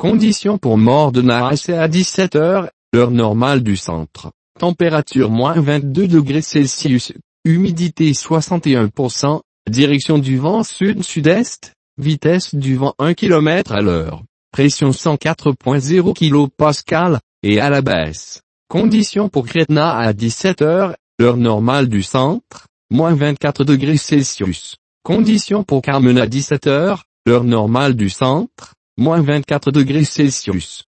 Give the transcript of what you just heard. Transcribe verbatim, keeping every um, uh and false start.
Conditions pour Mordenay à dix-sept heures, heure normale du centre. Température moins vingt-deux degrés Celsius. Humidité soixante et un pour cent. Direction du vent sud-sud-est. Vitesse du vent un kilomètre à l'heure. Pression cent quatre virgule zéro kilopascal, et à la baisse. Conditions pour Gretna à dix-sept heures, heure normale du centre. Moins vingt-quatre degrés Celsius. Conditions pour Carmen à dix-sept heures, heure normale du centre. Moins vingt-quatre degrés Celsius.